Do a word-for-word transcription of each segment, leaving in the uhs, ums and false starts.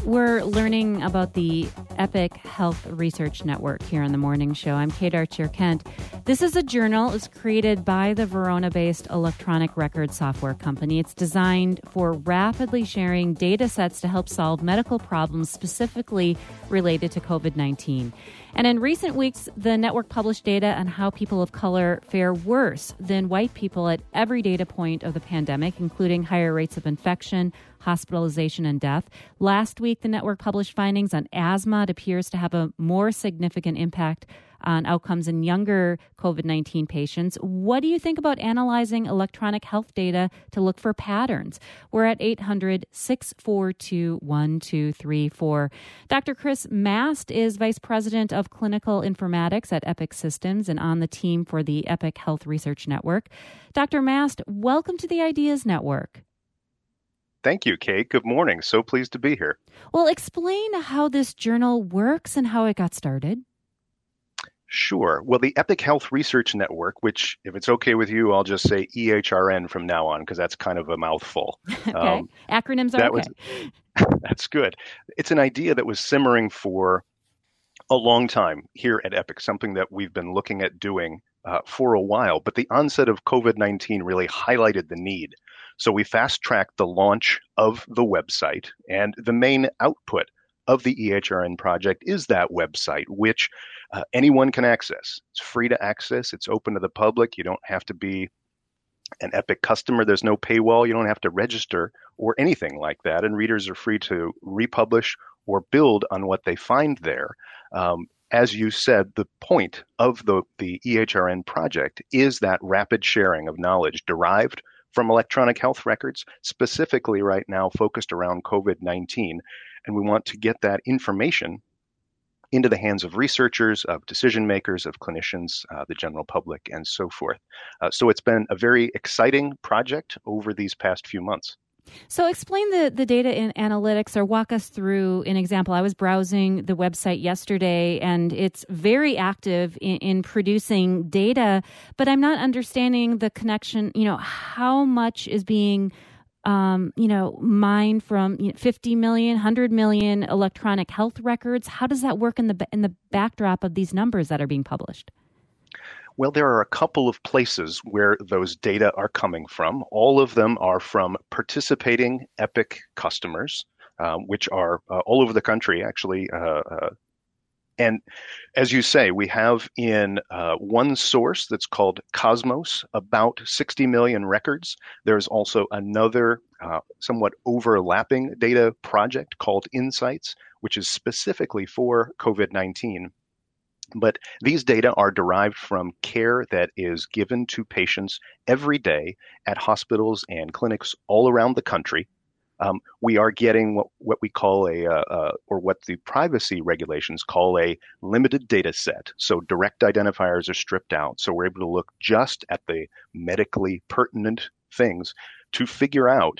We're learning about the Epic Health Research Network here on the Morning Show. I'm Kate Archer-Kent. This is a journal. It's created by the Verona-based electronic record software company. It's designed for rapidly sharing data sets to help solve medical problems specifically related to covid nineteen. And in recent weeks, the network published data on how people of color fare worse than white people at every data point of the pandemic, including higher rates of infection, hospitalization, and death. Last week, the network published findings on asthma. It appears to have a more significant impact on outcomes in younger covid nineteen patients. What do you think about analyzing electronic health data to look for patterns? We're at eight hundred, six four two, one two three four. Doctor Chris Mast is Vice President of Clinical Informatics at Epic Systems and on the team for the Epic Health Research Network. Doctor Mast, welcome to the Ideas Network. Thank you, Kate. Good morning. So pleased to be here. Well, explain how this journal works and how it got started. Sure. Well, the Epic Health Research Network, which, if it's okay with you, I'll just say E H R N from now on, because that's kind of a mouthful. okay. Um, Acronyms are that okay. Was, that's good. It's an idea that was simmering for a long time here at Epic, something that we've been looking at doing uh, for a while. But the onset of covid nineteen really highlighted the need. So we fast-tracked the launch of the website, and the main output of the E H R N project is that website, which uh, anyone can access. It's free to access. It's open to the public. You don't have to be an Epic customer. There's no paywall. You don't have to register or anything like that. And readers are free to republish or build on what they find there. Um, as you said, the point of the, the E H R N project is that rapid sharing of knowledge derived from electronic health records, specifically right now focused around covid nineteen. And we want to get that information into the hands of researchers, of decision makers, of clinicians, uh, the general public, and so forth. Uh, so it's been a very exciting project over these past few months. So explain the, the data in analytics, or walk us through an example. I was browsing the website yesterday, and it's very active in, in producing data, but I'm not understanding the connection, you know, how much is being Um, you know, mined from you know, fifty million, one hundred million electronic health records. How does that work in the in the backdrop of these numbers that are being published? Well, there are a couple of places where those data are coming from. All of them are from participating Epic customers, uh, which are uh, all over the country, actually. Uh, uh, And as you say, we have in uh, one source that's called Cosmos about sixty million records. There's also another uh, somewhat overlapping data project called Insights, which is specifically for covid nineteen. But these data are derived from care that is given to patients every day at hospitals and clinics all around the country. Um, we are getting what, what we call a, uh, uh, or what the privacy regulations call a limited data set. So direct identifiers are stripped out. So we're able to look just at the medically pertinent things to figure out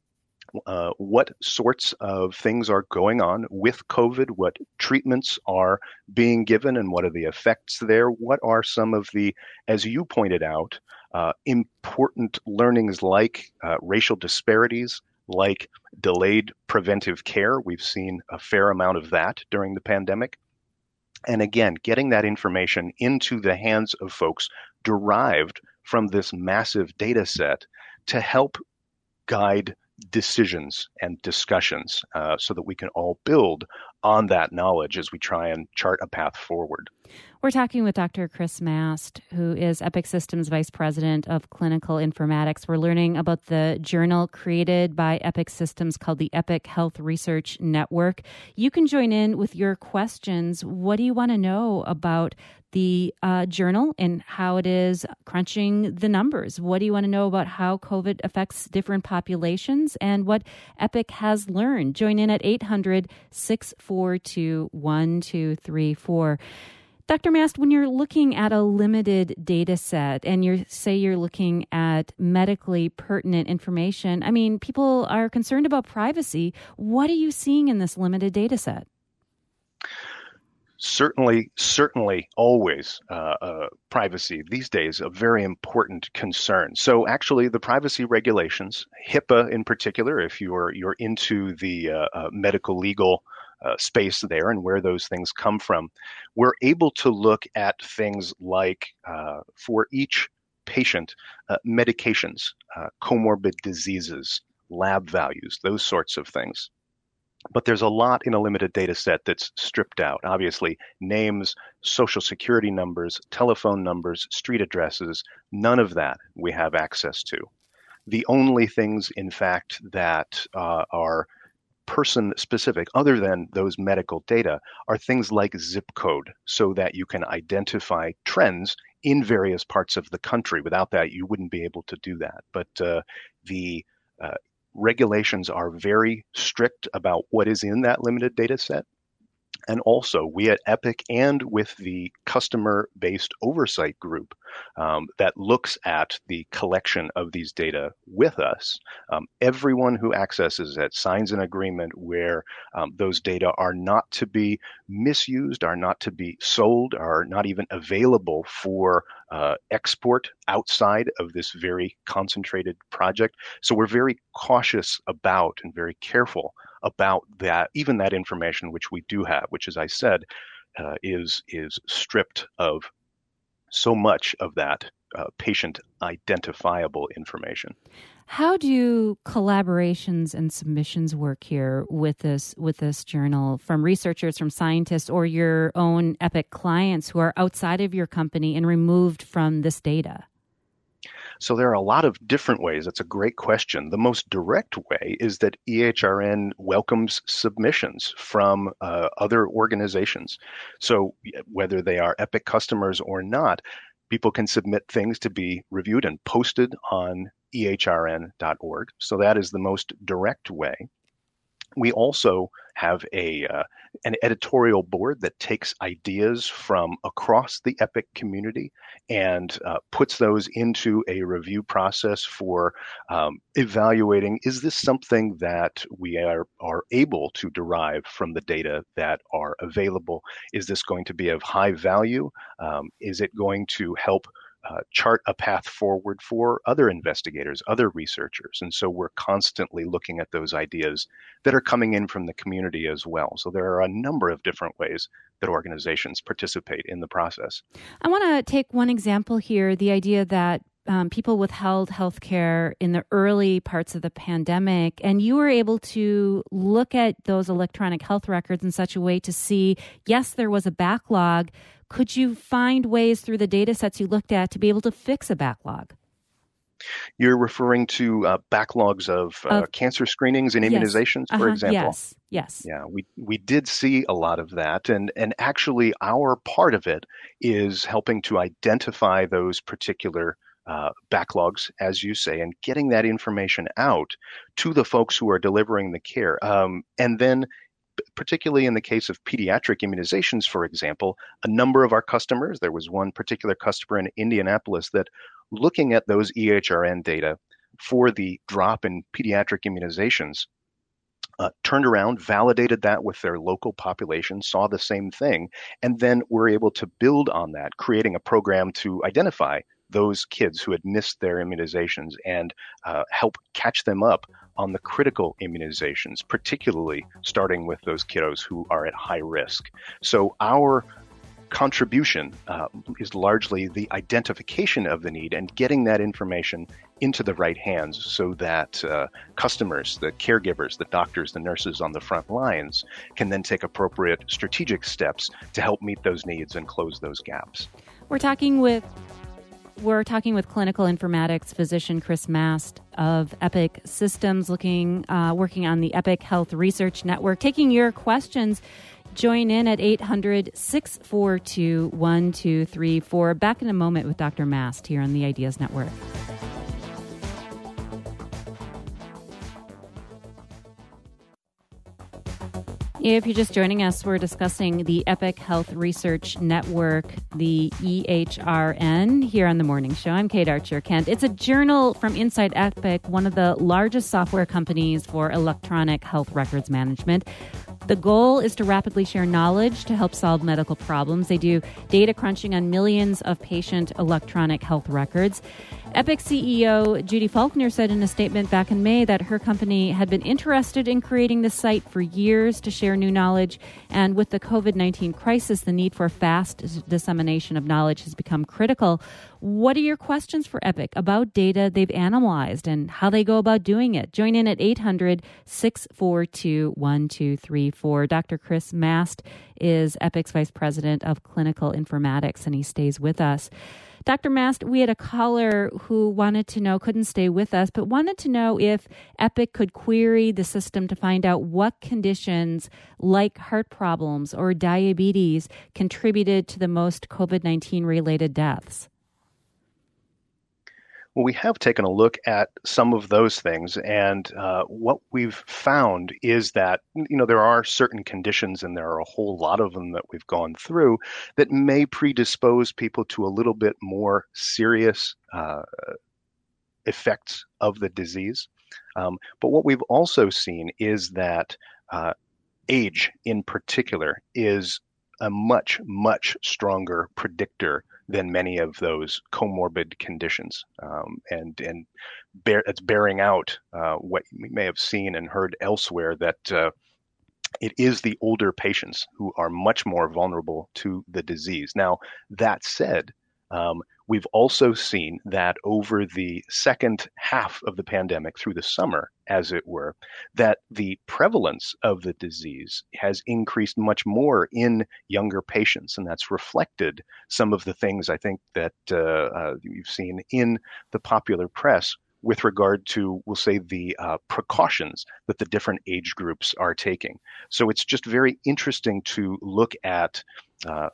uh, what sorts of things are going on with COVID, what treatments are being given, and what are the effects there. What are some of the, as you pointed out, uh, important learnings like uh, racial disparities, like delayed preventive care. We've seen a fair amount of that during the pandemic. And again, getting that information into the hands of folks derived from this massive data set to help guide decisions and discussions uh, so that we can all build on that knowledge as we try and chart a path forward. We're talking with Doctor Chris Mast, who is Epic Systems Vice President of Clinical Informatics. We're learning about the journal created by Epic Systems called the Epic Health Research Network. You can join in with your questions. What do you want to know about the uh, journal and how it is crunching the numbers? What do you want to know about how COVID affects different populations and what Epic has learned? Join in at eight hundred, six four two, one two three four. Doctor Mast, when you're looking at a limited data set and you say you're looking at medically pertinent information, I mean, people are concerned about privacy. What are you seeing in this limited data set? Certainly, certainly, always uh, uh, privacy these days a very important concern. So actually, the privacy regulations, HIPAA in particular, if you're you're into the uh, uh, medical legal uh, space there and where those things come from, we're able to look at things like uh, for each patient, uh, medications, uh, comorbid diseases, lab values, those sorts of things. But there's a lot in a limited data set that's stripped out. Obviously, names, social security numbers, telephone numbers, street addresses, none of that we have access to. The only things, in fact, that uh, are person specific, other than those medical data, are things like zip code, so that you can identify trends in various parts of the country. Without that, you wouldn't be able to do that. But uh, the uh, regulations are very strict about what is in that limited data set. And also, we at Epic and with the customer-based oversight group um, that looks at the collection of these data with us, um, everyone who accesses it signs an agreement where um, those data are not to be misused, are not to be sold, are not even available for uh, export outside of this very concentrated project. So we're very cautious about and very careful about that, even that information which we do have, which, as I said, uh, is is stripped of so much of that uh, patient identifiable information. How do collaborations and submissions work here with this with this journal, from researchers, from scientists, or your own Epic clients who are outside of your company and removed from this data? So there are a lot of different ways. That's a great question. The most direct way is that E H R N welcomes submissions from uh, other organizations. So whether they are Epic customers or not, people can submit things to be reviewed and posted on E H R N dot org. So that is the most direct way. We also have a uh, an editorial board that takes ideas from across the Epic community and uh, puts those into a review process for um, evaluating, is this something that we are, are able to derive from the data that are available? Is this going to be of high value? Um, is it going to help Uh, chart a path forward for other investigators, other researchers? And so we're constantly looking at those ideas that are coming in from the community as well. So there are a number of different ways that organizations participate in the process. I want to take one example here, the idea that um, people withheld healthcare in the early parts of the pandemic, and you were able to look at those electronic health records in such a way to see, yes, there was a backlog. Could you find ways through the data sets you looked at to be able to fix a backlog? You're referring to uh, backlogs of, uh, of cancer screenings and immunizations, yes. for uh-huh. example? Yes, yes. Yeah, we, we did see a lot of that. And, and actually, our part of it is helping to identify those particular uh, backlogs, as you say, and getting that information out to the folks who are delivering the care. Um, and then particularly in the case of pediatric immunizations, for example, a number of our customers, there was one particular customer in Indianapolis that, looking at those E H R N data for the drop in pediatric immunizations, uh, turned around, validated that with their local population, saw the same thing, and then were able to build on that, creating a program to identify those kids who had missed their immunizations and uh, help catch them up on the critical immunizations, particularly starting with those kiddos who are at high risk. So our contribution uh, is largely the identification of the need and getting that information into the right hands so that uh, customers, the caregivers, the doctors, the nurses on the front lines can then take appropriate strategic steps to help meet those needs and close those gaps. We're talking with We're talking with clinical informatics physician Chris Mast of Epic Systems, looking, uh, working on the Epic Health Research Network. Taking your questions, join in at eight hundred, six four two, one two three four. Back in a moment with Doctor Mast here on the Ideas Network. If you're just joining us, we're discussing the Epic Health Research Network, the E H R N, here on The Morning Show. I'm Kate Archer-Kent. It's a journal from inside Epic, one of the largest software companies for electronic health records management. The goal is to rapidly share knowledge to help solve medical problems. They do data crunching on millions of patient electronic health records. Epic C E O Judy Faulkner said in a statement back in May that her company had been interested in creating the site for years to share new knowledge. And with the covid nineteen crisis, the need for fast dissemination of knowledge has become critical. What are your questions for Epic about data they've analyzed and how they go about doing it? Join in at eight hundred, six four two, one two three four. Doctor Chris Mast is Epic's Vice President of Clinical Informatics, and he stays with us. Doctor Mast, we had a caller who wanted to know, couldn't stay with us, but wanted to know if Epic could query the system to find out what conditions like heart problems or diabetes contributed to the most covid nineteen related deaths. Well, we have taken a look at some of those things, and uh, what we've found is that, you know, there are certain conditions, and there are a whole lot of them that we've gone through, that may predispose people to a little bit more serious uh, effects of the disease. Um, but what we've also seen is that uh, age in particular is a much, much stronger predictor than many of those comorbid conditions. Um, and and bear, it's bearing out uh, what we may have seen and heard elsewhere, that uh, it is the older patients who are much more vulnerable to the disease. Now, that said, um, we've also seen that over the second half of the pandemic, through the summer, as it were, that the prevalence of the disease has increased much more in younger patients. And that's reflected some of the things I think that uh, uh, you've seen in the popular press with regard to, we'll say, the uh, precautions that the different age groups are taking. So it's just very interesting to look at uh,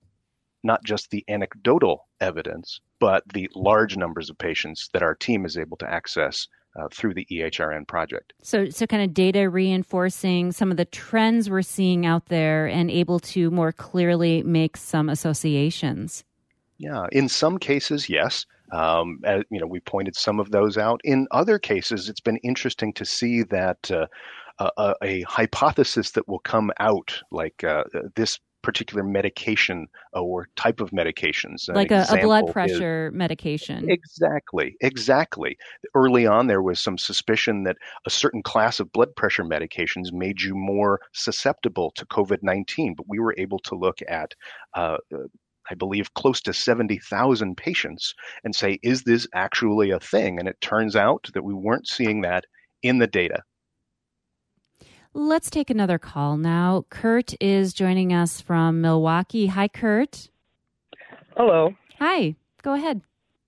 not just the anecdotal evidence, but the large numbers of patients that our team is able to access uh, through the E H R N project. So, so kind of data reinforcing some of the trends we're seeing out there and able to more clearly make some associations. Yeah, in some cases, yes. Um, as, you know, we pointed some of those out. In other cases, it's been interesting to see that uh, a, a hypothesis that will come out, like uh, this particular medication or type of medications. Like a, a blood pressure is, medication. Exactly, exactly. Early on, there was some suspicion that a certain class of blood pressure medications made you more susceptible to covid nineteen, but we were able to look at uh, I believe, close to seventy thousand patients and say, is this actually a thing? And it turns out that we weren't seeing that in the data. Let's take another call now. Kurt is joining us from Milwaukee. Hi, Kurt. Hello. Hi. Go ahead.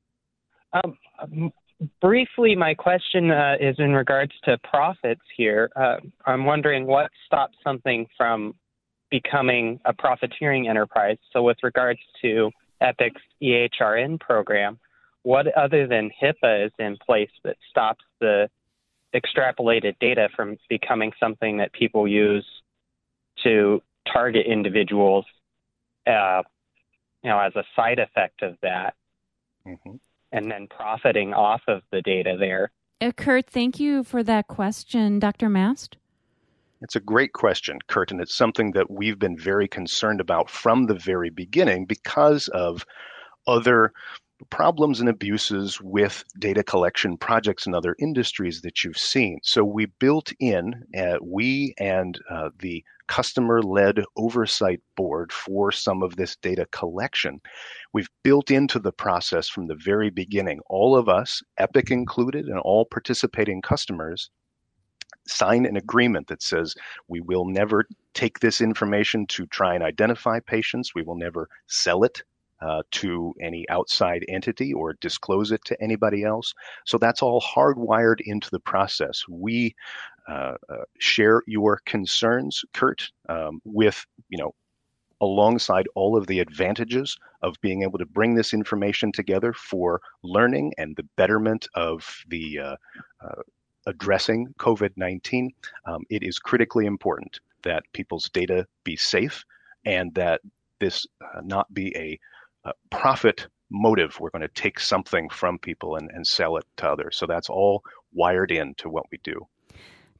Um, briefly, my question uh, is in regards to profits here. Uh, I'm wondering what stops something from becoming a profiteering enterprise. So with regards to Epic's E H R N program, what other than HIPAA is in place that stops the extrapolated data from becoming something that people use to target individuals, uh, you know, as a side effect of that, mm-hmm. and then profiting off of the data there? Uh, Kurt, thank you for that question. Doctor Mast? It's a great question, Kurt, and it's something that we've been very concerned about from the very beginning because of other problems and abuses with data collection projects and other industries that you've seen. So we built in, uh, we and uh, the customer-led oversight board for some of this data collection, we've built into the process from the very beginning, all of us, Epic included, and all participating customers, sign an agreement that says we will never take this information to try and identify patients. We will never sell it uh, to any outside entity or disclose it to anybody else. So that's all hardwired into the process. We uh, uh, share your concerns, Kurt, um, with, you know, alongside all of the advantages of being able to bring this information together for learning and the betterment of the uh, uh, addressing covid nineteen, um, it is critically important that people's data be safe and that this uh, not be a, a profit motive. We're going to take something from people and, and sell it to others. So that's all wired into what we do.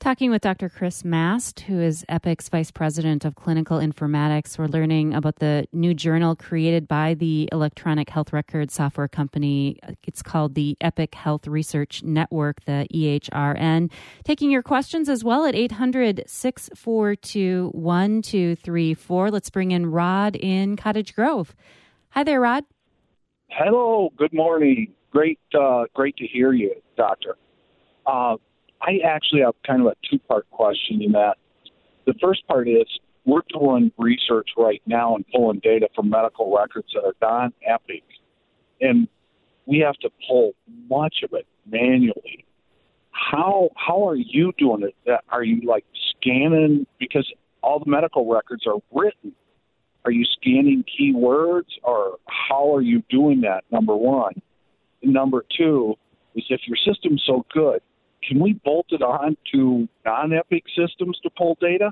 Talking with Doctor Chris Mast, who is Epic's Vice President of Clinical Informatics. We're learning about the new journal created by the electronic health record software company. It's called the Epic Health Research Network, the E H R N. Taking your questions as well at eight hundred, six four two, one two three four. Let's bring in Rod in Cottage Grove. Hi there, Rod. Hello. Good morning. Great, uh, great to hear you, Doctor. Uh, I actually have kind of a two-part question in that. The first part is we're doing research right now and pulling data from medical records that are non-Epic, and we have to pull much of it manually. How how are you doing it? Are you, like, scanning? Because all the medical records are written. Are you scanning keywords, or how are you doing that, number one? And number two is if your system's so good, can we bolt it on to non-Epic systems to pull data?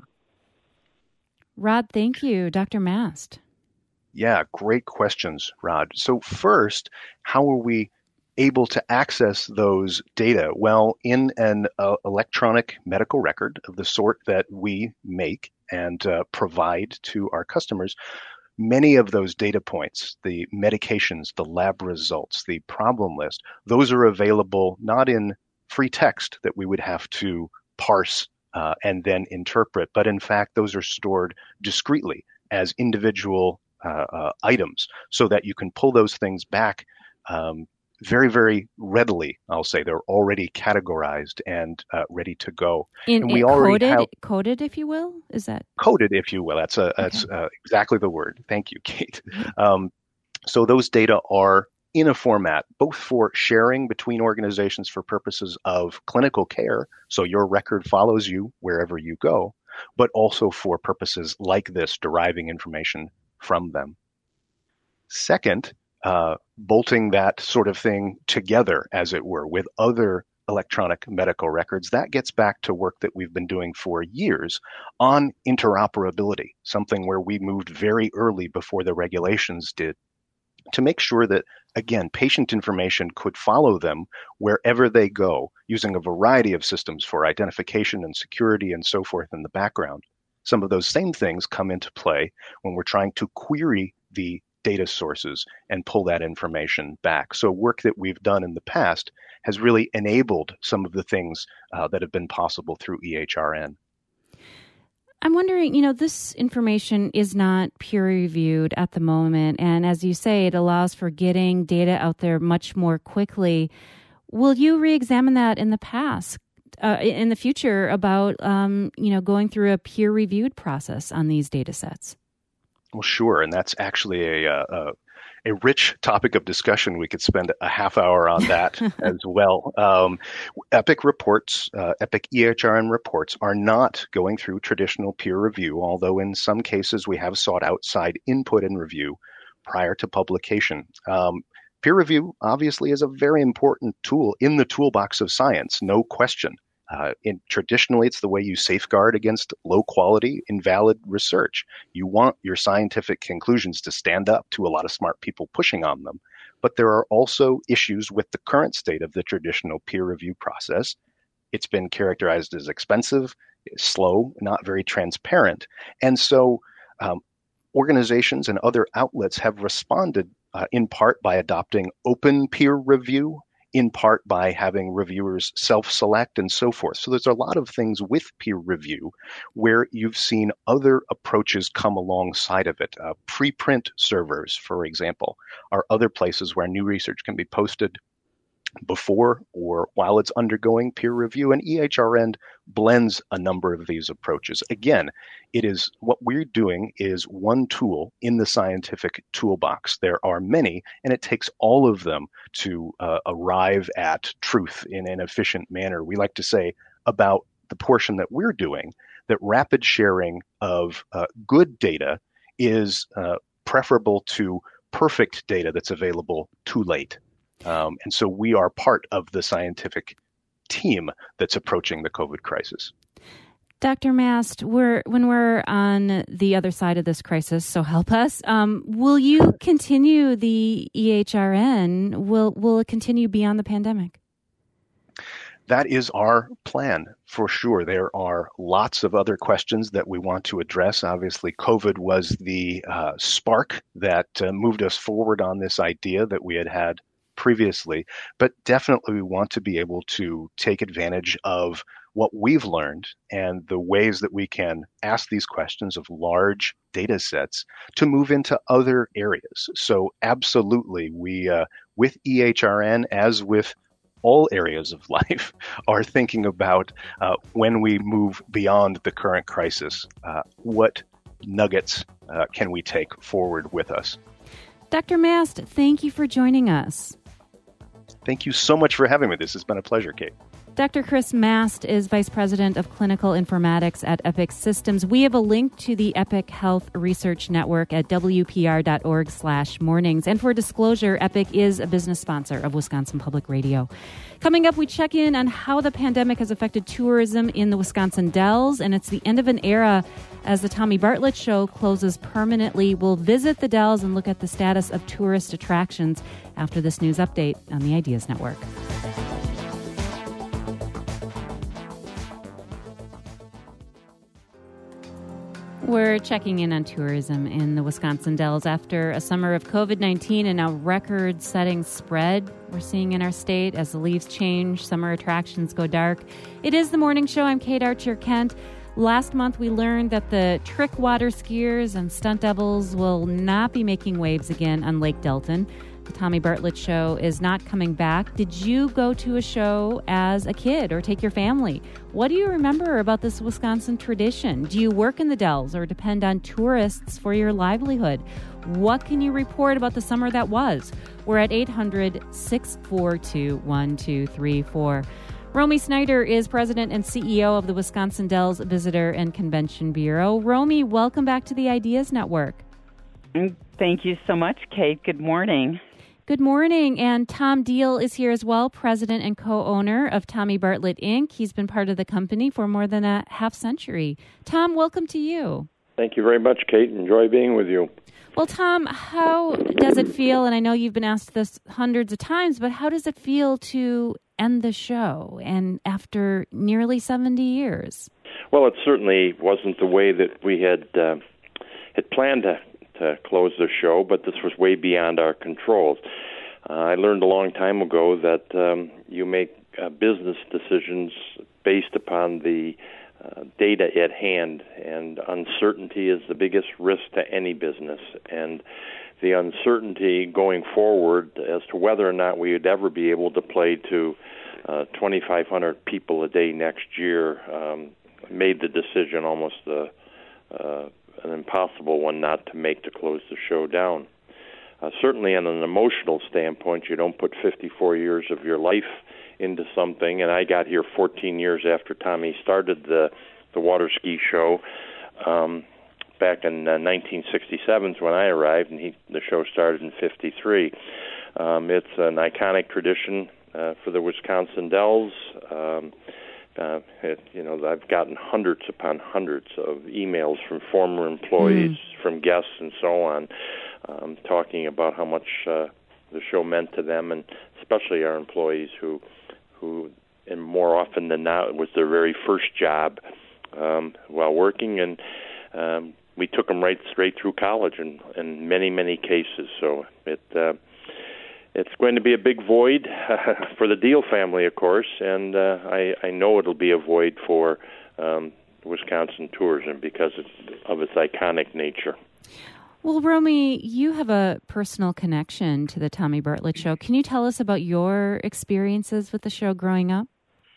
Rod, thank you. Doctor Mast. Yeah, great questions, Rod. So first, how are we able to access those data? Well, in an uh, electronic medical record of the sort that we make and uh, provide to our customers, many of those data points, the medications, the lab results, the problem list, those are available not in free text that we would have to parse uh, and then interpret, but in fact, those are stored discretely as individual uh, uh, items so that you can pull those things back um, very, very readily. I'll say they're already categorized and uh, ready to go. In, and we in already coded, have coded, if you will? Is that coded, if you will? That's a that's okay. uh, exactly the word. Thank you, Kate. Um, so those data are in a format both for sharing between organizations for purposes of clinical care, so your record follows you wherever you go, but also for purposes like this, deriving information from them. Second, uh, bolting that sort of thing together, as it were, with other electronic medical records, that gets back to work that we've been doing for years on interoperability, something where we moved very early before the regulations did, to make sure that, again, patient information could follow them wherever they go, using a variety of systems for identification and security and so forth in the background. Some of those same things come into play when we're trying to query the data sources and pull that information back. So work that we've done in the past has really enabled some of the things uh, that have been possible through E H R N. I'm wondering, you know, this information is not peer-reviewed at the moment, and as you say, it allows for getting data out there much more quickly. Will you re-examine that in the past, uh, in the future, about, um, you know, going through a peer-reviewed process on these data sets? Well, sure, and that's actually a, a a rich topic of discussion. We could spend a half hour on that as well. Um, Epic reports, uh, Epic E H R N reports are not going through traditional peer review, although in some cases we have sought outside input and review prior to publication. Um, peer review obviously is a very important tool in the toolbox of science, no question. Uh, in, traditionally, it's the way you safeguard against low-quality, invalid research. You want your scientific conclusions to stand up to a lot of smart people pushing on them. But there are also issues with the current state of the traditional peer review process. It's been characterized as expensive, slow, not very transparent. And so um, organizations and other outlets have responded uh, in part by adopting open peer review, in part by having reviewers self-select and so forth. So there's a lot of things with peer review where you've seen other approaches come alongside of it. Uh, preprint servers, for example, are other places where new research can be posted before or while it's undergoing peer review, and E H R N blends a number of these approaches. Again, it is what we're doing is one tool in the scientific toolbox. There are many, and it takes all of them to uh, arrive at truth in an efficient manner. We like to say about the portion that we're doing that rapid sharing of uh, good data is uh, preferable to perfect data that's available too late. Um, and so we are part of the scientific team that's approaching the COVID crisis. Doctor Mast, we're, when we're on the other side of this crisis, so help us, um, will you continue the E H R N? Will, will it continue beyond the pandemic? That is our plan For sure, there are lots of other questions that we want to address. Obviously, COVID was the uh, spark that uh, moved us forward on this idea that we had had previously, but definitely we want to be able to take advantage of what we've learned and the ways that we can ask these questions of large data sets to move into other areas. So absolutely, we, uh, with E H R N, as with all areas of life, are thinking about uh, when we move beyond the current crisis, uh, what nuggets uh, can we take forward with us? Doctor Mast, thank you for joining us. Thank you so much for having me. This has been a pleasure, Kate. Doctor Chris Mast is Vice President of Clinical Informatics at Epic Systems. We have a link to the Epic Health Research Network at W P R dot org slash mornings. And for disclosure, Epic is a business sponsor of Wisconsin Public Radio. Coming up, we check in on how the pandemic has affected tourism in the Wisconsin Dells, and it's the end of an era as the Tommy Bartlett Show closes permanently. We'll visit the Dells and look at the status of tourist attractions after this news update on the Ideas Network. We're checking in on tourism in the Wisconsin Dells after a summer of COVID nineteen and a record-setting spread we're seeing in our state as the leaves change, summer attractions go dark. It is the morning show. I'm Kate Archer-Kent. Last month, we learned that the trick water skiers and stunt doubles will not be making waves again on Lake Delton. The Tommy Bartlett Show is not coming back. Did you go to a show as a kid or take your family? What do you remember about this Wisconsin tradition? Do you work in the Dells or depend on tourists for your livelihood? What can you report about the summer that was? We're at eight hundred, six four two, one two three four. Romy Snyder is president and C E O of the Wisconsin Dells Visitor and Convention Bureau. Romy, welcome back to the Ideas Network. Thank you so much, Kate. Good morning. Good morning. And Tom Deal is here as well, president and co-owner of Tommy Bartlett, Incorporated. He's been part of the company for more than a half century. Tom, welcome to you. Thank you very much, Kate. Enjoy being with you. Well, Tom, how does it feel, and I know you've been asked this hundreds of times, but how does it feel to end the show and after nearly seventy years? Well, it certainly wasn't the way that we had uh, had planned to, to close the show, but this was way beyond our controls. Uh, I learned a long time ago that um, you make uh, business decisions based upon the uh, data at hand, and uncertainty is the biggest risk to any business. And the uncertainty going forward as to whether or not we would ever be able to play to uh, twenty-five hundred people a day next year um, made the decision almost uh, uh, an impossible one not to make to close the show down. Uh, certainly on an emotional standpoint, you don't put fifty-four years of your life into something, and I got here fourteen years after Tommy started the, the water ski show. Um, back in uh, nineteen sixty-seven is when I arrived, and he, the show started in fifty-three. Um, it's an iconic tradition uh, for the Wisconsin Dells. Um, uh, it, you know, I've gotten hundreds upon hundreds of emails from former employees, mm. from guests, and so on, um, talking about how much uh, the show meant to them, and especially our employees who, who, and more often than not, it was their very first job um, while working, and um, we took them right straight through college in, in many, many cases. So it uh, it's going to be a big void for the Deal family, of course, and uh, I, I know it'll be a void for um, Wisconsin tourism because of its iconic nature. Well, Romy, you have a personal connection to the Tommy Bartlett Show. Can you tell us about your experiences with the show growing up?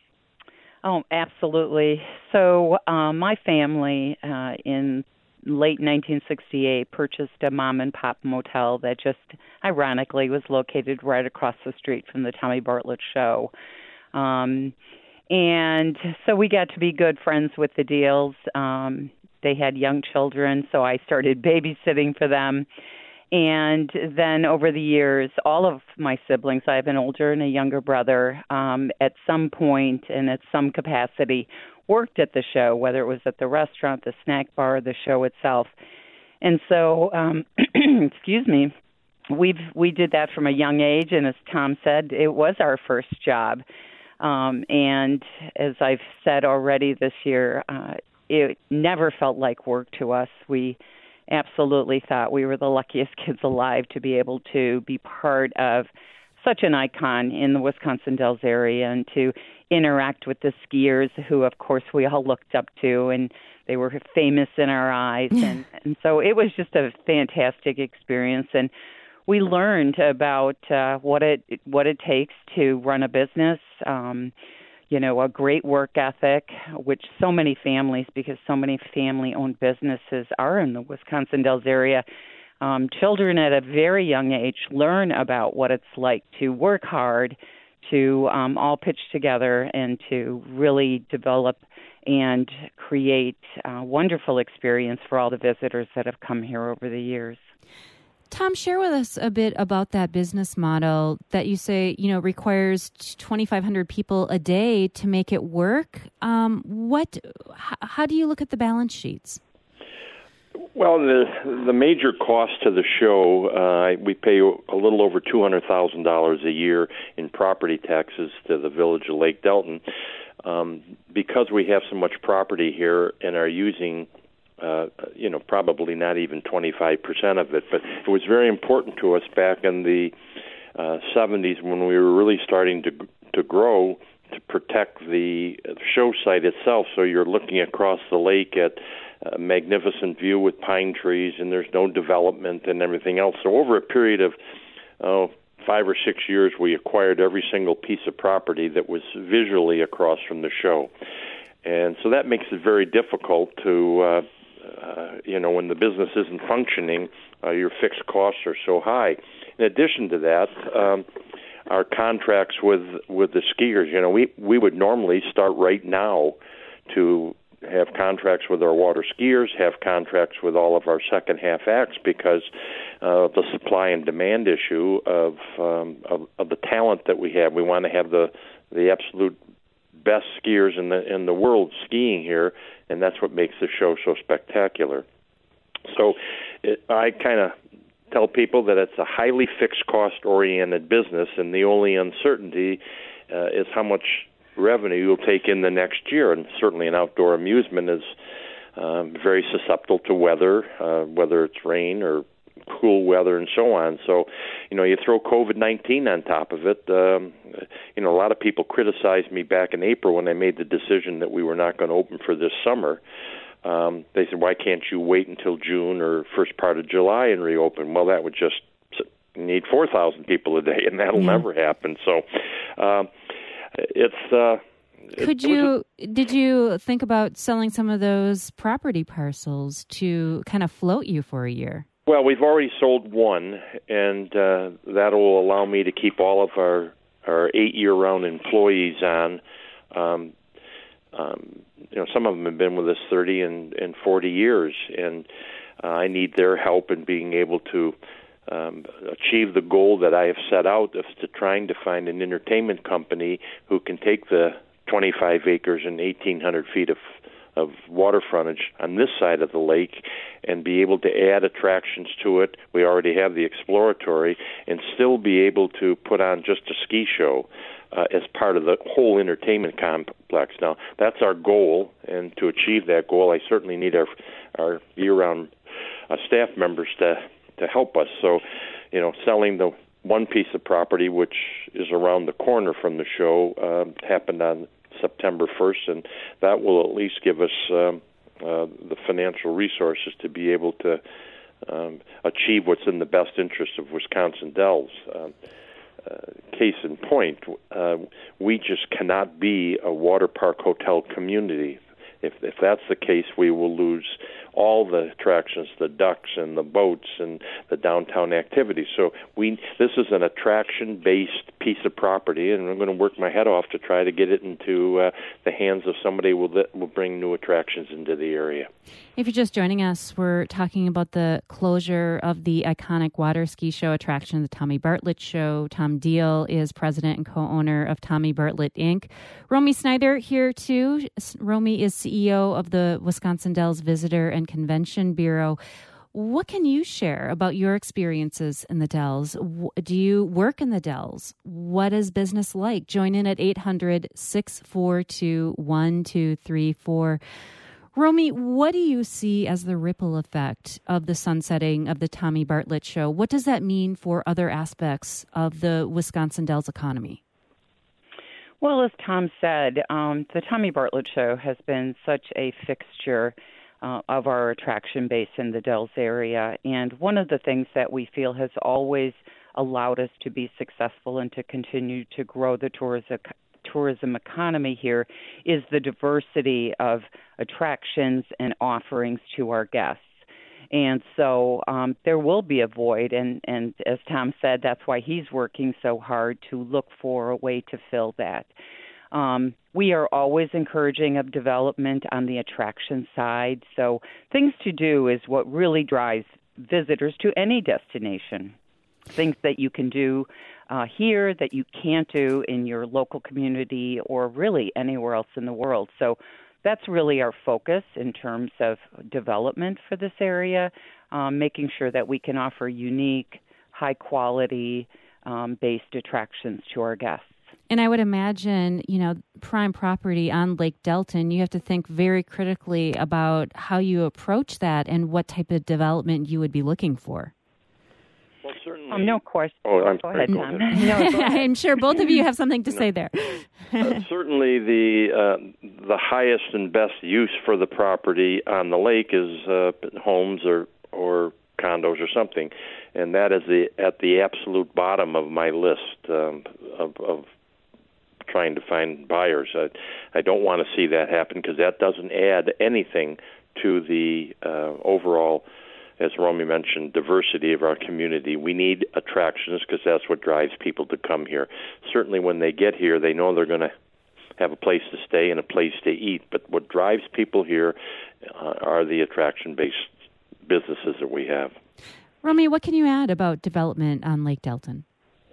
Oh, absolutely. So uh, my family uh, in late nineteen sixty-eight purchased a mom-and-pop motel that just ironically was located right across the street from the Tommy Bartlett Show. Um, and so we got to be good friends with the Deals. Um, they had young children, so I started babysitting for them. And then over the years, all of my siblings, I have an older and a younger brother, um, at some point and at some capacity worked at the show, whether it was at the restaurant, the snack bar, the show itself. And so, um, excuse me, we've we did that from a young age, and as Tom said, it was our first job. Um, and as I've said already this year, uh, it never felt like work to us. We absolutely thought we were the luckiest kids alive to be able to be part of such an icon in the Wisconsin Dells area and to interact with the skiers who, of course, we all looked up to, and they were famous in our eyes. and, and so it was just a fantastic experience. And we learned about uh, what it what it takes to run a business, um, you know, a great work ethic, which so many families, because so many family-owned businesses are in the Wisconsin Dells area, um, children at a very young age learn about what it's like to work hard, to um, all pitch together, and to really develop and create a wonderful experience for all the visitors that have come here over the years. Tom, share with us a bit about that business model that you say, you know, requires twenty-five hundred people a day to make it work. Um, what? H- how do you look at the balance sheets? Well, the the major cost to the show, uh, we pay a little over two hundred thousand dollars a year in property taxes to the village of Lake Delton. Um, because we have so much property here and are using Uh, you know, probably not even twenty-five percent of it. But it was very important to us back in the uh, seventies when we were really starting to to grow, to protect the show site itself. So you're looking across the lake at a magnificent view with pine trees, and there's no development and everything else. So over a period of oh, five or six years, we acquired every single piece of property that was visually across from the show. And so that makes it very difficult to uh, Uh, you know, when the business isn't functioning, uh, your fixed costs are so high. In addition to that, um, our contracts with with the skiers, you know, we, we would normally start right now to have contracts with our water skiers, have contracts with all of our second half acts because of uh, the supply and demand issue of, um, of of the talent that we have. We want to have the the absolute best skiers in the in the world skiing here, and that's what makes the show so spectacular. So it, I kind of tell people that it's a highly fixed cost oriented business, and the only uncertainty uh, is how much revenue you'll take in the next year. And certainly an outdoor amusement is um, very susceptible to weather, uh, whether it's rain or cool weather and so on. So, you know, you throw covid nineteen on top of it. Um, you know, a lot of people criticized me back in April when I made the decision that we were not going to open for this summer. Um, they said, why can't you wait until June or first part of July and reopen? Well, that would just need four thousand people a day, and that'll yeah. never happen. So um, it's... Uh, Could it, you, it a, did you think about selling some of those property parcels to kind of float you for a year? Well, we've already sold one, and uh, that will allow me to keep all of our, our eight year-round employees on. Um, um, you know, some of them have been with us thirty and, and forty years, and uh, I need their help in being able to um, achieve the goal that I have set out of to trying to find an entertainment company who can take the twenty-five acres and eighteen hundred feet of of water frontage on this side of the lake and be able to add attractions to it. We already have the exploratory, and still be able to put on just a ski show uh, as part of the whole entertainment complex. Now, that's our goal, and to achieve that goal, I certainly need our our year-round uh, staff members to, to help us. So, you know, selling the one piece of property, which is around the corner from the show, uh, happened on September first, and that will at least give us um, uh, the financial resources to be able to um, achieve what's in the best interest of Wisconsin Dells. Um, uh, case in point, uh, we just cannot be a water park hotel community. If, if that's the case, we will lose all the attractions, the ducks and the boats and the downtown activities. So we this is an attraction-based piece of property, and I'm going to work my head off to try to get it into uh, the hands of somebody who will, will bring new attractions into the area. If you're just joining us, we're talking about the closure of the iconic water ski show attraction, the Tommy Bartlett Show. Tom Diehl is president and co-owner of Tommy Bartlett, Incorporated. Romy Snyder here, too. Romy is C E O of the Wisconsin Dells Visitor and Convention Bureau. What can you share about your experiences in the Dells? Do you work in the Dells? What is business like? Join in at eight hundred, six four two, one two three four. Romy, what do you see as the ripple effect of the sunsetting of the Tommy Bartlett Show? What does that mean for other aspects of the Wisconsin Dells economy? Well, as Tom said, um, the Tommy Bartlett Show has been such a fixture Uh, of our attraction base in the Dells area. And one of the things that we feel has always allowed us to be successful and to continue to grow the tourism, tourism economy here is the diversity of attractions and offerings to our guests. And so um, there will be a void, and, and as Tom said, that's why he's working so hard to look for a way to fill that. Um, we are always encouraging of development on the attraction side. So things to do is what really drives visitors to any destination. Things that you can do uh, here that you can't do in your local community or really anywhere else in the world. So that's really our focus in terms of development for this area, um, making sure that we can offer unique, high-quality um, based attractions to our guests. And I would imagine, you know, prime property on Lake Delton, you have to think very critically about how you approach that and what type of development you would be looking for. Well, certainly. Um, no question. Oh, I'm go sorry. ahead, Go Tom. ahead. No, go ahead. I'm sure both of you have something to no. say there. uh, certainly, the uh, the highest and best use for the property on the lake is uh, homes or or condos or something, and that is the at the absolute bottom of my list um, of, of trying to find buyers. I, I don't want to see that happen because that doesn't add anything to the uh, overall, as Romy mentioned, diversity of our community. We need attractions because that's what drives people to come here. Certainly when they get here, they know they're going to have a place to stay and a place to eat. But what drives people here uh, are the attraction-based businesses that we have. Romy, what can you add about development on Lake Delton?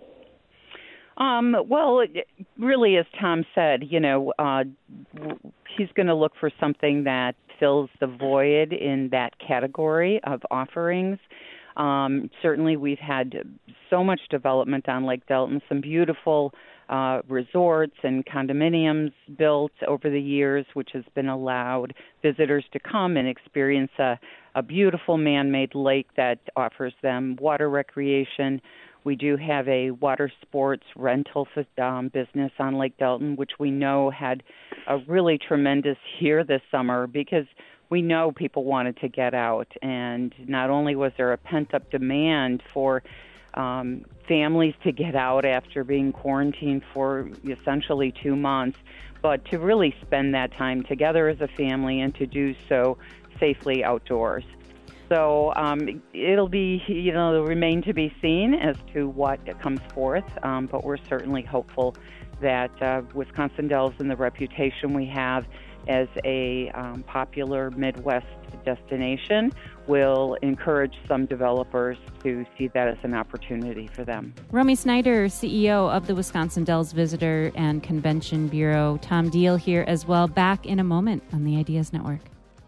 Um, well, really, as Tom said, you know, uh, he's going to look for something that fills the void in that category of offerings. Um, certainly, we've had so much development on Lake Delton, some beautiful uh, resorts and condominiums built over the years, which has been allowed visitors to come and experience a, a beautiful man-made lake that offers them water recreation. We do have a water sports rental um, business on Lake Delton, which we know had a really tremendous year this summer because we know people wanted to get out. And not only was there a pent-up demand for um, families to get out after being quarantined for essentially two months, but to really spend that time together as a family and to do so safely outdoors. So um, it'll be, you know, it'll remain to be seen as to what comes forth, um, but we're certainly hopeful that uh, Wisconsin Dells and the reputation we have as a um, popular Midwest destination will encourage some developers to see that as an opportunity for them. Romy Snyder, C E O of the Wisconsin Dells Visitor and Convention Bureau. Tom Diehl here as well. Back in a moment on the Ideas Network.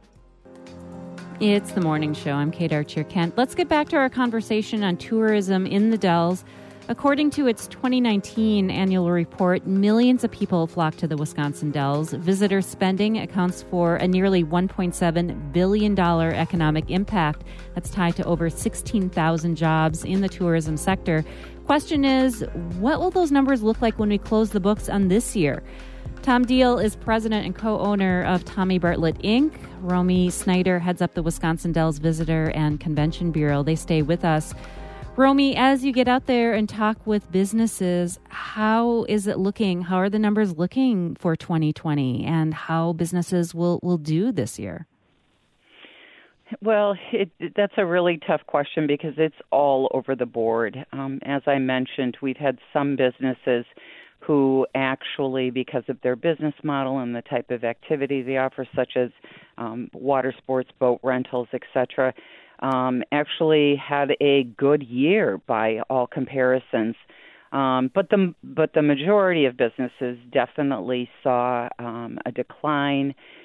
It's the morning show. I'm Kate Archer-Kent. Let's get back to our conversation on tourism in the Dells. According to its twenty nineteen annual report, millions of people flock to the Wisconsin Dells. Visitor spending accounts for a nearly one point seven billion dollars economic impact. That's tied to over sixteen thousand jobs in the tourism sector. Question is, what will those numbers look like when we close the books on this year? Tom Diehl is president and co-owner of Tommy Bartlett, Incorporated. Romy Snyder heads up the Wisconsin Dells Visitor and Convention Bureau. They stay with us. Romy, as you get out there and talk with businesses, how is it looking? How are the numbers looking for twenty twenty and how businesses will, will do this year? Well, it, that's a really tough question because it's all over the board. Um, as I mentioned, we've had some businesses who actually, because of their business model and the type of activity they offer, such as um, water sports, boat rentals, et cetera, um, actually had a good year by all comparisons. Um, but the but the majority of businesses definitely saw um, a decline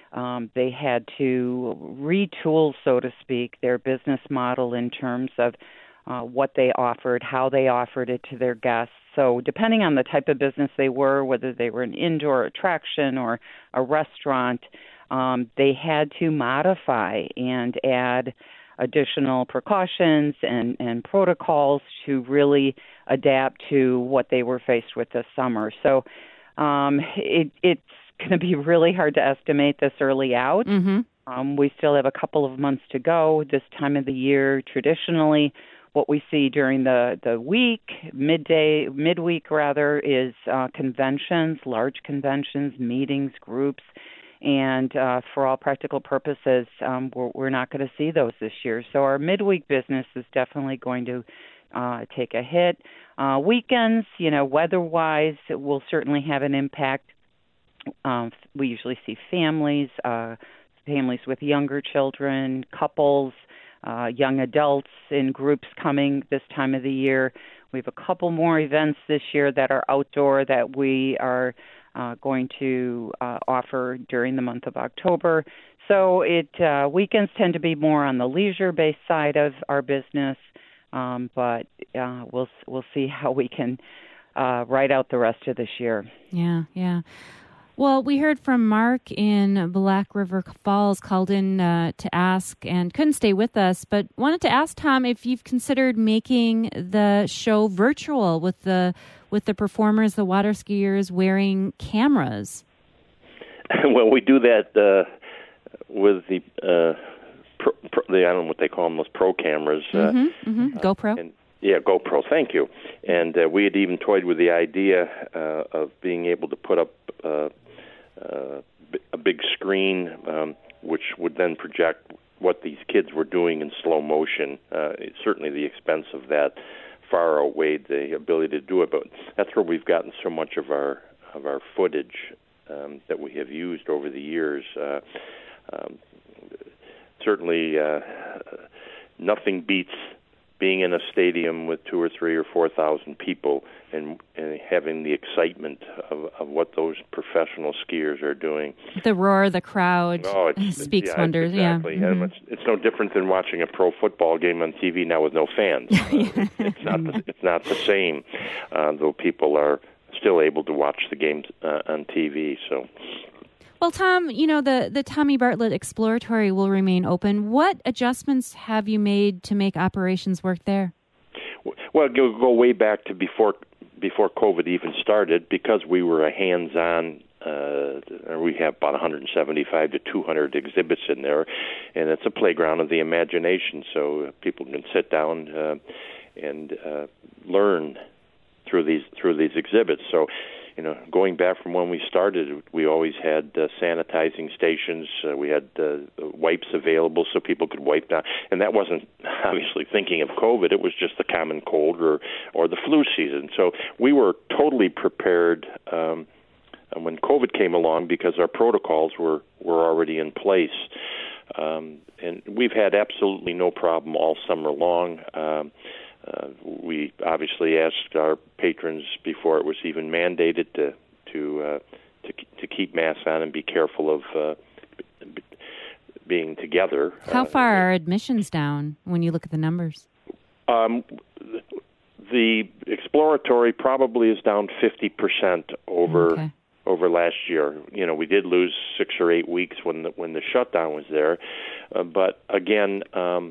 Um, they had to retool, so to speak, their business model in terms of uh, what they offered, how they offered it to their guests. So depending on the type of business they were, whether they were an indoor attraction or a restaurant, um, they had to modify and add additional precautions and, and protocols to really adapt to what they were faced with this summer. So um, it, it's going to be really hard to estimate this early out. Mm-hmm. Um, we still have a couple of months to go. This time of the year, traditionally, what we see during the, the week, midday, midweek rather, is uh, conventions, large conventions, meetings, groups. And uh, for all practical purposes, um, we're, we're not going to see those this year. So our midweek business is definitely going to uh, take a hit. Uh, weekends, you know, weather-wise, it will certainly have an impact. Um, we usually see families, uh, families with younger children, couples, uh, young adults in groups coming this time of the year. We have a couple more events this year that are outdoor that we are uh, going to uh, offer during the month of October. So it uh, weekends tend to be more on the leisure-based side of our business, um, but uh, we'll we'll see how we can uh, ride out the rest of this year. Yeah, yeah. Well, we heard from Mark in Black River Falls, called in uh, to ask and couldn't stay with us, but wanted to ask Tom if you've considered making the show virtual with the with the performers, the water skiers, wearing cameras. Well, we do that uh, with the, uh, pro, pro, the, I don't know what they call them, those pro cameras. Mm-hmm, uh, mm-hmm. GoPro? And, yeah, GoPro, thank you. And uh, we had even toyed with the idea uh, of being able to put up uh, uh, a big screen, um, which would then project what these kids were doing in slow motion. Uh, certainly the expense of that far outweighed the ability to do it, but that's where we've gotten so much of our of our footage um, that we have used over the years. Uh, um, certainly, uh, nothing beats being in a stadium with two or three or four thousand people and, and having the excitement of, of what those professional skiers are doing. The roar of the crowd oh, it's, speaks yeah, wonders. Exactly. Yeah, mm-hmm. And it's, it's no different than watching a pro football game on T V now with no fans. Uh, it's not. The, it's not the same, uh, though people are still able to watch the games uh, on T V. So. Well, Tom, you know, the, the Tommy Bartlett Exploratory will remain open. What adjustments have you made to make operations work there? Well, go, go way back to before before COVID even started, because we were a hands-on, uh, we have about one hundred seventy-five to two hundred exhibits in there, and it's a playground of the imagination, so people can sit down uh, and uh, learn through these through these exhibits. So, you know, going back from when we started, we always had uh, sanitizing stations. Uh, we had uh, wipes available so people could wipe down. And that wasn't obviously thinking of COVID. It was just the common cold or, or the flu season. So we were totally prepared um, when COVID came along because our protocols were, were already in place. Um, and we've had absolutely no problem all summer long. Um, Uh, we obviously asked our patrons before it was even mandated to to uh, to, to keep masks on and be careful of uh, b- being together. How uh, far are admissions down when you look at the numbers? Um, the exploratory probably is down fifty percent over okay. over last year. You know, we did lose six or eight weeks when the, when the shutdown was there, uh, but again, um,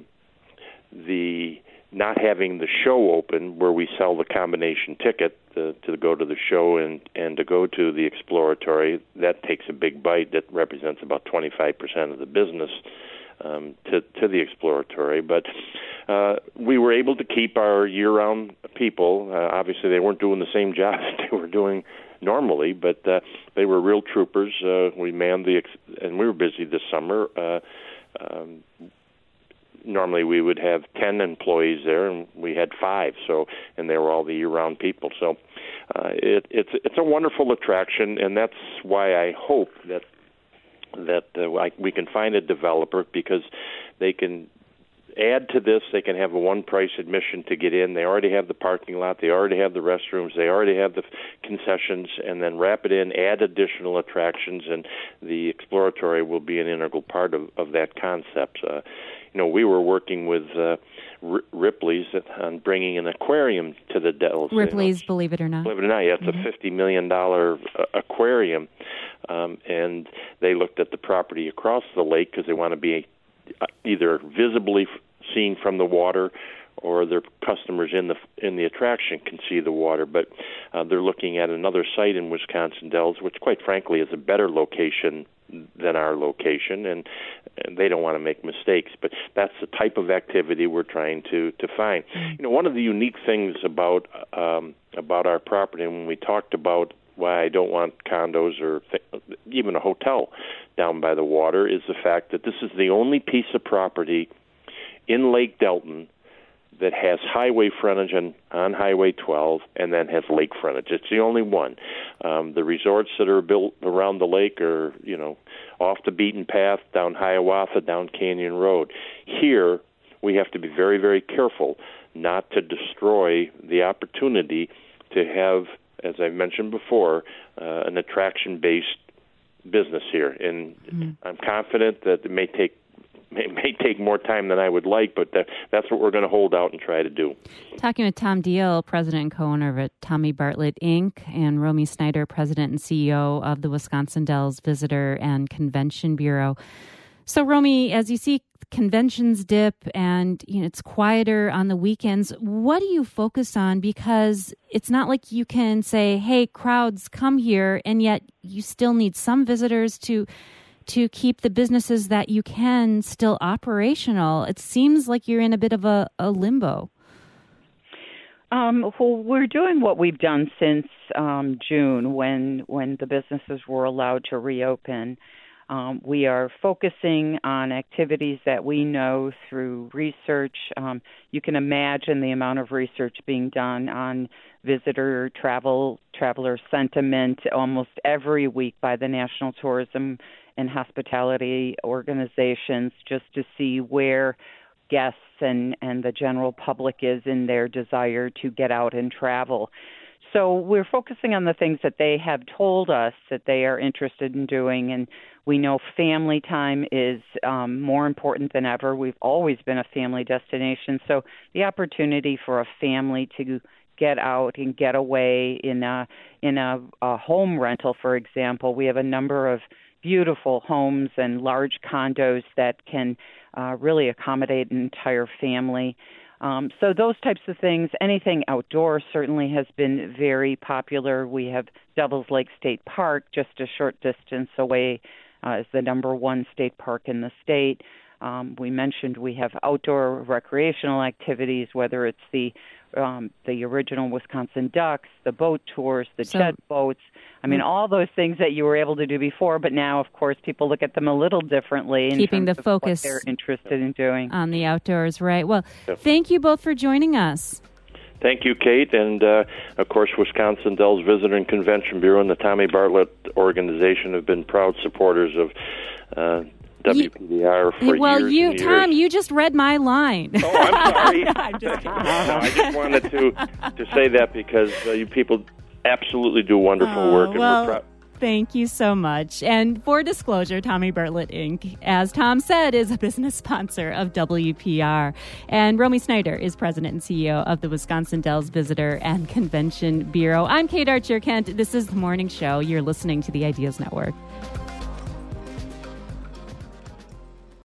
the not having the show open where we sell the combination ticket to, to go to the show and, and to go to the exploratory, that takes a big bite. That represents about twenty-five percent of the business um, to, to the exploratory. But uh, we were able to keep our year-round people. Uh, obviously, they weren't doing the same job that they were doing normally, but uh, they were real troopers. Uh, we manned the, ex- and we were busy this summer. Uh, um, Normally we would have ten employees there, and we had five. So, and they were all the year-round people. So, uh, it, it's it's a wonderful attraction, and that's why I hope that that uh, I, we can find a developer because they can add to this, they can have a one-price admission to get in. They already have the parking lot. They already have the restrooms. They already have the concessions, and then wrap it in, add additional attractions, and the exploratory will be an integral part of, of that concept. Uh, you know, we were working with uh, R- Ripley's on bringing an aquarium to the Dells. Ripley's, you know, believe it or not. Believe it or not, yeah, it's mm-hmm. a fifty million dollars uh, aquarium, um, and they looked at the property across the lake because they want to be either visibly seen from the water, or their customers in the in the attraction can see the water. But uh, they're looking at another site in Wisconsin Dells, which, quite frankly, is a better location than our location, and, and they don't want to make mistakes. But that's the type of activity we're trying to to find. You know, one of the unique things about um, about our property, and when we talked about why I don't want condos or th- even a hotel down by the water, is the fact that this is the only piece of property in Lake Delton that has highway frontage on, on Highway twelve and then has lake frontage. It's the only one. Um, the resorts that are built around the lake are, you know, off the beaten path, down Hiawatha, down Canyon Road. Here, we have to be very, very careful not to destroy the opportunity to have, as I mentioned before, uh, an attraction-based business here. And mm-hmm. I'm confident that it may take It may take more time than I would like, but that, that's what we're going to hold out and try to do. Talking with Tom Deal, president and co-owner of Tommy Bartlett, Incorporated, and Romy Snyder, president and C E O of the Wisconsin Dells Visitor and Convention Bureau. So, Romy, as you see conventions dip and you know it's quieter on the weekends, what do you focus on? Because it's not like you can say, hey, crowds, come here, and yet you still need some visitors to to keep the businesses that you can still operational. It seems like you're in a bit of a, a limbo. Um, well, we're doing what we've done since um, June when when the businesses were allowed to reopen. Um, we are focusing on activities that we know through research. Um, you can imagine the amount of research being done on visitor travel, traveler sentiment almost every week by the National Tourism and Hospitality organizations, just to see where guests and, and the general public is in their desire to get out and travel. So we're focusing on the things that they have told us that they are interested in doing, and we know family time is um, more important than ever. We've always been a family destination, so the opportunity for a family to get out and get away in a in a, a home rental, for example. We have a number of beautiful homes and large condos that can uh, really accommodate an entire family. Um, so those types of things, anything outdoor certainly has been very popular. We have Devils Lake State Park, just a short distance away, uh, is the number one state park in the state. Um, we mentioned we have outdoor recreational activities, whether it's the um, the original Wisconsin Ducks, the boat tours, the so, jet boats. I mean, all those things that you were able to do before, but now, of course, people look at them a little differently in keeping terms the of focus what they're interested in doing on the outdoors, right? Well, yep. Thank you both for joining us. Thank you, Kate, and uh, of course, Wisconsin Dells Visitor and Convention Bureau and the Tommy Bartlett organization have been proud supporters of Uh, W P D R for well, years you, and years. Tom, you just read my line. Oh, I'm sorry. no, I'm just kidding. no, I just wanted to to say that because uh, you people absolutely do wonderful oh, work, and well, we're proud. Thank you so much. And for disclosure, Tommy Bartlett, Incorporated, as Tom said, is a business sponsor of W P R. And Romy Snyder is president and C E O of the Wisconsin Dells Visitor and Convention Bureau. I'm Kate Archer-Kent. This is The Morning Show. You're listening to the Ideas Network.